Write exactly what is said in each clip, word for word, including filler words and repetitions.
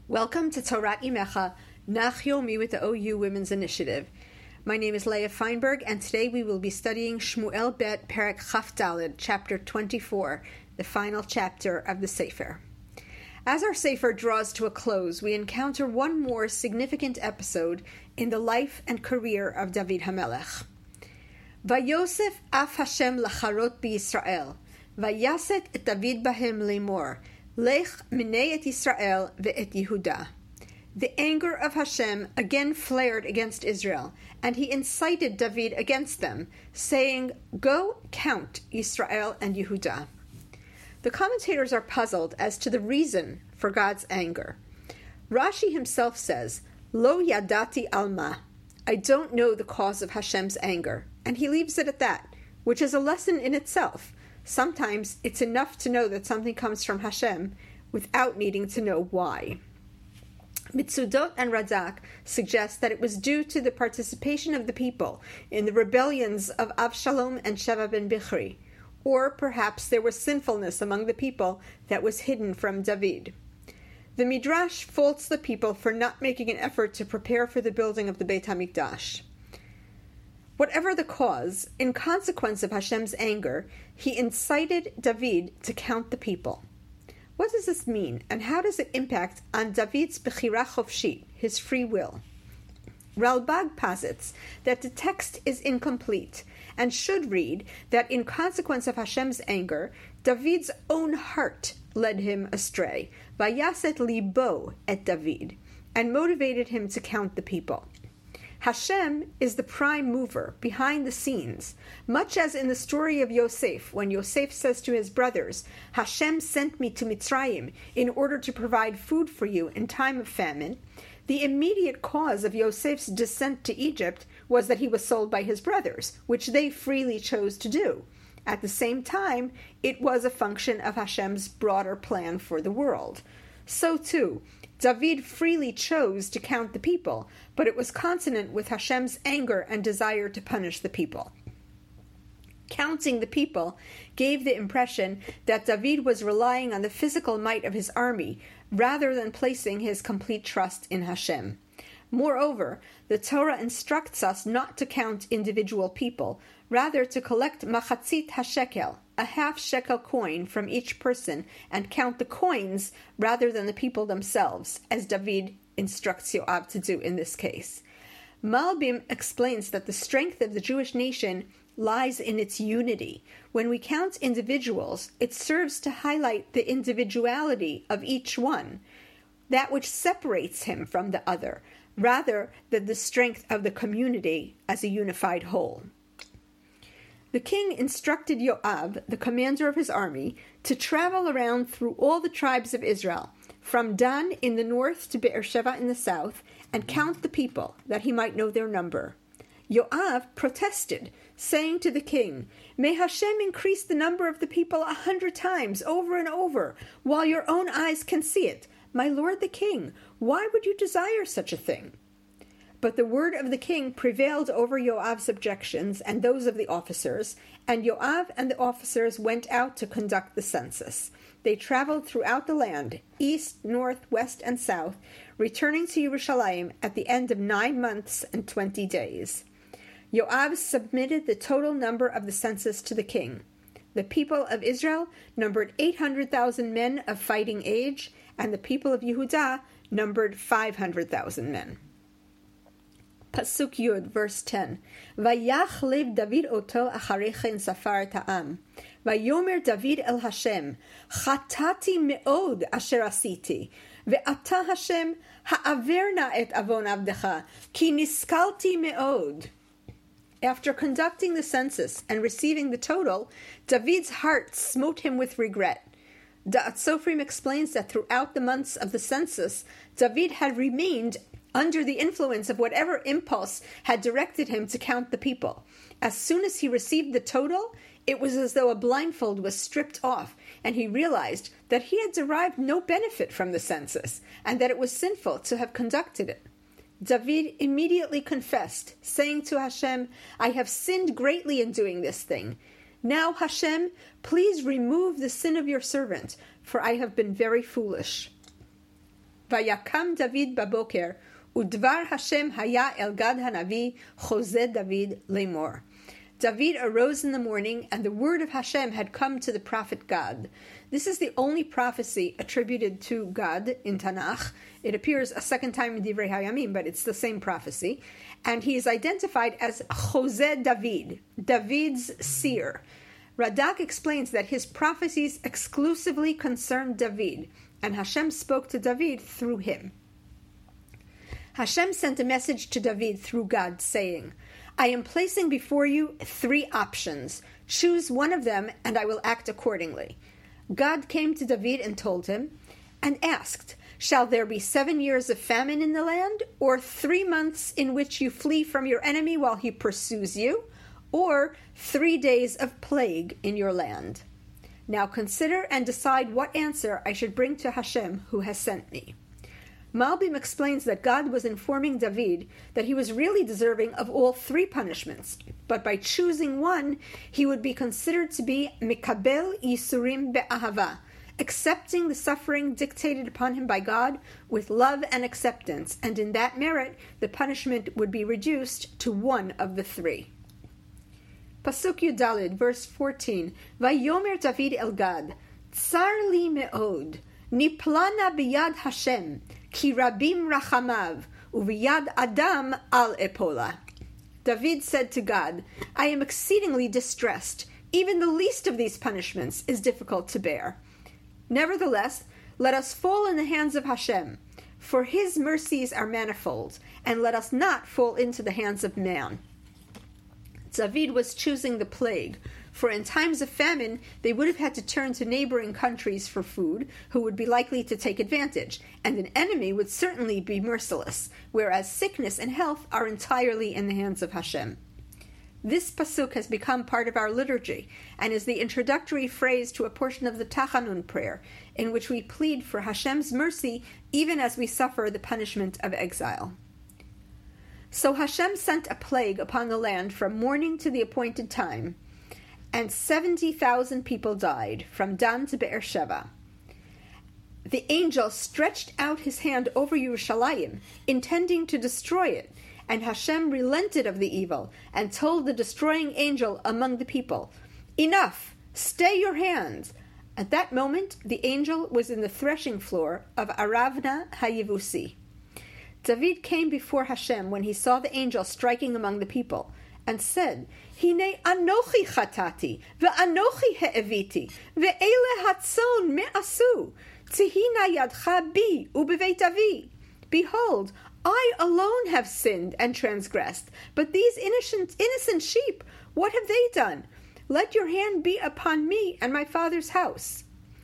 Welcome to Torat Imecha, Nach Yomi with the O U Women's Initiative. My name is Leah Feinberg, and today we will be studying Shmuel Bet Perek Chaf Daled, chapter twenty-four, the final chapter of the Sefer. As our Sefer draws to a close, we encounter one more significant episode in the life and career of David HaMelech. Vayosef af Hashem lacharot b'Yisrael, vayaset et David bahem lemor, lech minei et Yisrael ve'et Yehuda. The anger of Hashem again flared against Israel, and he incited David against them, saying, "Go count Yisrael and Yehuda." The commentators are puzzled as to the reason for God's anger. Rashi himself says, "Lo yadati alma," I don't know the cause of Hashem's anger, and he leaves it at that, which is a lesson in itself. Sometimes it's enough to know that something comes from Hashem without needing to know why. Mitzudot and Radak suggest that it was due to the participation of the people in the rebellions of Avshalom and Sheva ben Bichri, or perhaps there was sinfulness among the people that was hidden from David. The Midrash faults the people for not making an effort to prepare for the building of the Beit HaMikdash. Whatever the cause, in consequence of Hashem's anger, he incited David to count the people. What does this mean, and how does it impact on David's Bechira Chofshit, his free will? Ralbag posits that the text is incomplete and should read that in consequence of Hashem's anger, David's own heart led him astray, vayaset libo et David, and motivated him to count the people. Hashem is the prime mover behind the scenes, much as in the story of Yosef, when Yosef says to his brothers, "Hashem sent me to Mitzrayim in order to provide food for you in time of famine." The immediate cause of Yosef's descent to Egypt was that he was sold by his brothers, which they freely chose to do. At the same time, it was a function of Hashem's broader plan for the world. So too, David freely chose to count the people, but it was consonant with Hashem's anger and desire to punish the people. Counting the people gave the impression that David was relying on the physical might of his army rather than placing his complete trust in Hashem. Moreover, the Torah instructs us not to count individual people, rather to collect machatzit hashekel, a half shekel coin from each person, and count the coins rather than the people themselves, as David instructs Yoav to do in this case. Malbim explains that the strength of the Jewish nation lies in its unity. When we count individuals, it serves to highlight the individuality of each one, that which separates him from the other, rather than the strength of the community as a unified whole. The king instructed Yoav, the commander of his army, to travel around through all the tribes of Israel, from Dan in the north to Beersheba in the south, and count the people, that he might know their number. Yoav protested, saying to the king, "May Hashem increase the number of the people a hundred times, over and over, while your own eyes can see it. My lord the king, why would you desire such a thing?" But the word of the king prevailed over Yoav's objections and those of the officers, and Yoav and the officers went out to conduct the census. They traveled throughout the land, east, north, west, and south, returning to Yerushalayim at the end of nine months and twenty days. Yoav submitted the total number of the census to the king. The people of Israel numbered eight hundred thousand men of fighting age, and the people of Yehuda numbered five hundred thousand men. Pasuk Yud, verse ten. Vayach lev David oto acharei chen safar et ha'am. Vayomer David el Hashem, Chatati me'od asher asiti, ve'ata Hashem ha'aver na et avon avdecha, ki niskalti me'od. After conducting the census and receiving the total, David's heart smote him with regret. Da'at Sofrim explains that throughout the months of the census, David had remained under the influence of whatever impulse had directed him to count the people. As soon as he received the total, it was as though a blindfold was stripped off, and he realized that he had derived no benefit from the census, and that it was sinful to have conducted it. David immediately confessed, saying to Hashem, "I have sinned greatly in doing this thing. Now, Hashem, please remove the sin of your servant, for I have been very foolish." Vayakam David baboker, udvar Hashem haya el Gad hanavi, Choseh David lemor. David arose in the morning, and the word of Hashem had come to the prophet Gad. This is the only prophecy attributed to Gad in Tanakh. It appears a second time in Divrei Hayamim, but it's the same prophecy. And he is identified as Choseh David, David's seer. Radak explains that his prophecies exclusively concerned David, and Hashem spoke to David through him. Hashem sent a message to David through Gad, saying, I am placing before you three options. Choose one of them, and I will act accordingly. God came to David and told him, and asked, Shall there be seven years of famine in the land, or three months in which you flee from your enemy while he pursues you, or three days of plague in your land? Now consider and decide what answer I should bring to Hashem, who has sent me. Malbim explains that God was informing David that he was really deserving of all three punishments, but by choosing one, he would be considered to be Mikabel Yisurim Be'ahava, accepting the suffering dictated upon him by God with love and acceptance, and in that merit, the punishment would be reduced to one of the three. Pasuk Yudalid, verse fourteen, Vayomer David el Gad, Tsar li me'od, Niplana biyad Hashem, Ki rabim rachamav, uviyad adam al epola. David said to God, I am exceedingly distressed. Even the least of these punishments is difficult to bear. Nevertheless, let us fall in the hands of Hashem, for his mercies are manifold, and let us not fall into the hands of man. David was choosing the plague, for in times of famine, they would have had to turn to neighboring countries for food, who would be likely to take advantage, and an enemy would certainly be merciless, whereas sickness and health are entirely in the hands of Hashem. This pasuk has become part of our liturgy, and is the introductory phrase to a portion of the Tachanun prayer, in which we plead for Hashem's mercy even as we suffer the punishment of exile. So Hashem sent a plague upon the land from morning to the appointed time, and seventy thousand people died, from Dan to Beersheba. The angel stretched out his hand over Yerushalayim, intending to destroy it, and Hashem relented of the evil, and told the destroying angel among the people, Enough! Stay your hands! At that moment, the angel was in the threshing floor of Aravna HaYevusi. David came before Hashem when he saw the angel striking among the people, and said, Hine anochi chatati, ve'anochi he'eviti, ve'ele hatzon me'asu, tzihina yadcha bi ubeveit avi. Behold, I alone have sinned and transgressed, but these innocent, innocent sheep, what have they done? Let your hand be upon me and my father's house.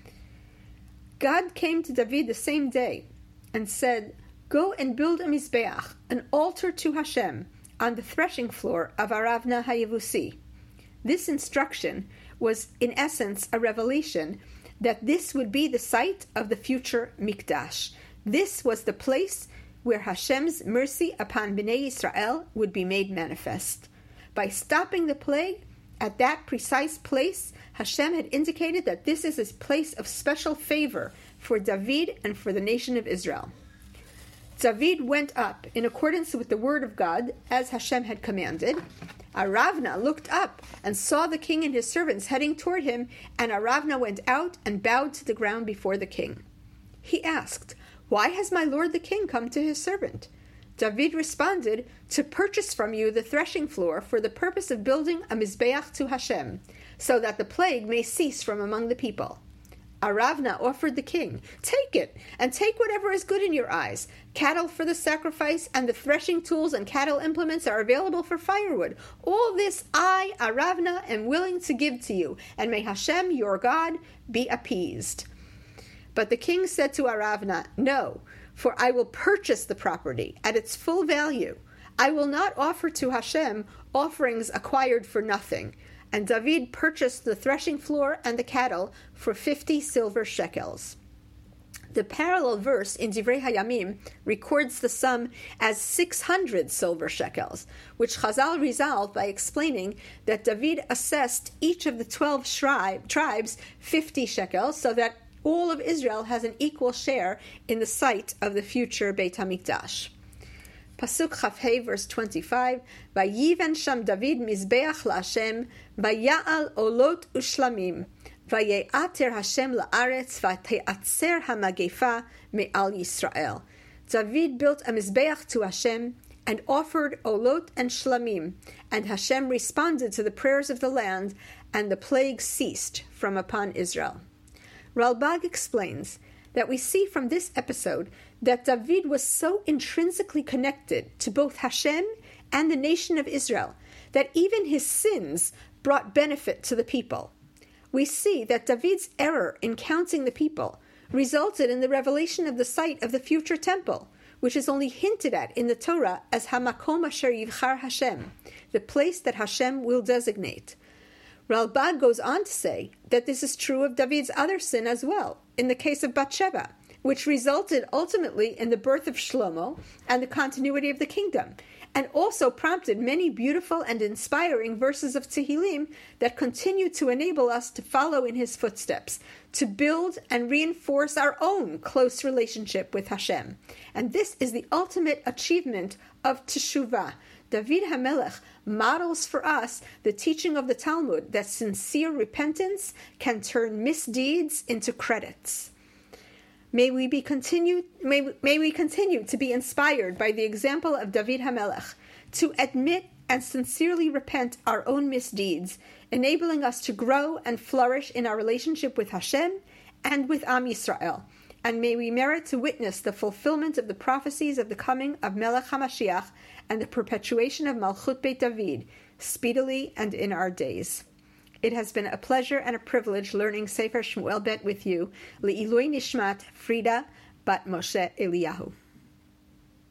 God came to David the same day and said, Go and build a mizbeach, an altar to Hashem, on the threshing floor of Aravna HaYevusi. This instruction was, in essence, a revelation that this would be the site of the future Mikdash. This was the place where Hashem's mercy upon Bnei Yisrael would be made manifest. By stopping the plague at that precise place, Hashem had indicated that this is a place of special favor for David and for the nation of Israel. David went up in accordance with the word of God, as Hashem had commanded. Aravna looked up and saw the king and his servants heading toward him, and Aravna went out and bowed to the ground before the king. He asked, Why has my lord the king come to his servant? David responded, To purchase from you the threshing floor for the purpose of building a mizbeach to Hashem, so that the plague may cease from among the people. Aravna offered the king, Take it, and take whatever is good in your eyes. Cattle for the sacrifice, and the threshing tools and cattle implements are available for firewood. All this I, Aravna, am willing to give to you, and may Hashem, your God, be appeased. But the king said to Aravna, No, for I will purchase the property at its full value. I will not offer to Hashem offerings acquired for nothing. And David purchased the threshing floor and the cattle for fifty silver shekels. The parallel verse in Divrei Hayamim records the sum as six hundred silver shekels, which Chazal resolved by explaining that David assessed each of the twelve shri- tribes fifty shekels, so that all of Israel has an equal share in the site of the future Beit HaMikdash. Pasuk Chafhei, verse twenty-five, Vayiven sham David mizbeach la'Hashem, vaya'al olot ushlamim, vaye'ater Hashem la'aretz, vate'atzer hamagefa me'al Yisrael. David built a mizbeach to Hashem and offered olot and shlamim, and Hashem responded to the prayers of the land, and the plague ceased from upon Israel. Ralbag explains that we see from this episode that David was so intrinsically connected to both Hashem and the nation of Israel that even his sins brought benefit to the people. We see that David's error in counting the people resulted in the revelation of the site of the future temple, which is only hinted at in the Torah as Hamakom Asher Yivchar Hashem, the place that Hashem will designate. Ralbag goes on to say that this is true of David's other sin as well, in the case of Bathsheba, which resulted ultimately in the birth of Shlomo and the continuity of the kingdom, and also prompted many beautiful and inspiring verses of Tehillim that continue to enable us to follow in his footsteps, to build and reinforce our own close relationship with Hashem. And this is the ultimate achievement of Teshuvah. David HaMelech models for us the teaching of the Talmud that sincere repentance can turn misdeeds into credits. May we be continued. May, may we continue to be inspired by the example of David HaMelech, to admit and sincerely repent our own misdeeds, enabling us to grow and flourish in our relationship with Hashem and with Am Yisrael. And may we merit to witness the fulfillment of the prophecies of the coming of Melech HaMashiach and the perpetuation of Malchut Beit David, speedily and in our days. It has been a pleasure and a privilege learning Sefer Shmuel Bet with you. Le'ilui Nishmat Frida Bat Moshe Eliyahu.